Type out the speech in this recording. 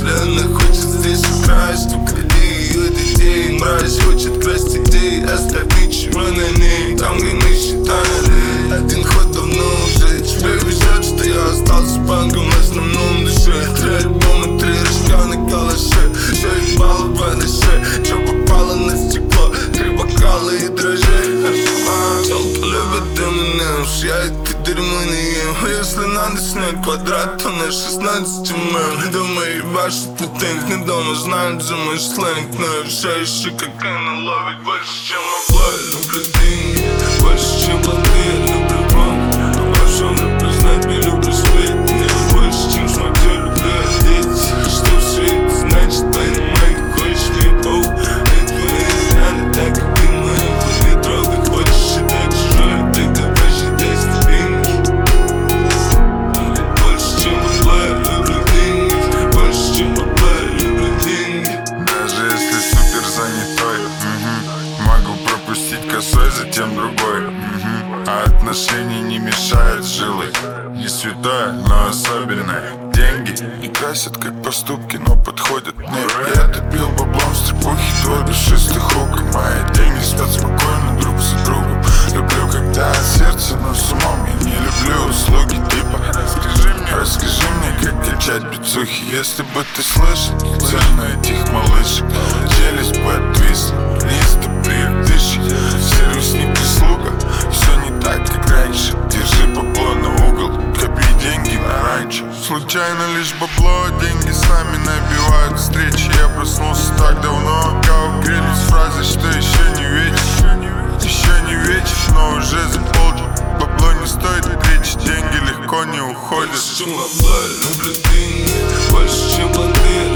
Она хочет здесь украсть, укради ее детей. Мразь хочет красть идеи, оставить чего на ней. Там, где мы считали, один ход давно уже. Тебе везет, что я остался панком в основном душе. 3 альбома, 3 рожка на калаше. Все ебало в АДШ, чё попало на стекло. 3 бокала и дрожжей. Толпа любит M&M's, я это дерьмо не ем. Если надо снять квадрат, то на 16 мм. Дома ебашит путинг, не дома знают за мой сленг. Но я еще кокаина ловит больше, чем оплай. Люблю деньги, больше, чем банды. Люблю рок, обожал не признать, не люблю сплетни. Больше, чем смотрю, люблю одеть. Что все это значит, понимай, как хочешь мне пол. Это не надо так, как ты мою, не трогай. Хочешь считать чужой, тогда посчитай ступеньки. Больше, чем оплай, люблю деньги. Больше, чем оплай, люблю деньги. Даже если супер занятой, могу пропустить косой, затем другой, а отношения не мешают жилы. Не святое, но особенное. Деньги не красят как поступки, но подходят мне. Я добил баблом стрепухи твой душистых рук. Мои деньги спят спокойно друг за другом. Люблю, когда от сердца, но с умом. Я не люблю услуги типа Расскажи мне, как качать бицухи. Если бы ты слышал цену этих малышек, челюсть бы отвисла, листы приотдыши. Сервис не прислуга, все не так, как раньше. Держи бабло на угол, копи деньги на ранчо. Случайно лишь бабло, деньги сами набивают встречи. Я проснулся так давно, кого грелись фразы, что еще не вечер. Еще не вечер, но уже за полдень. Бабло не стоит речи, деньги легко не уходят. Больше, чем оплай, люблю деньги. Больше, чем банды.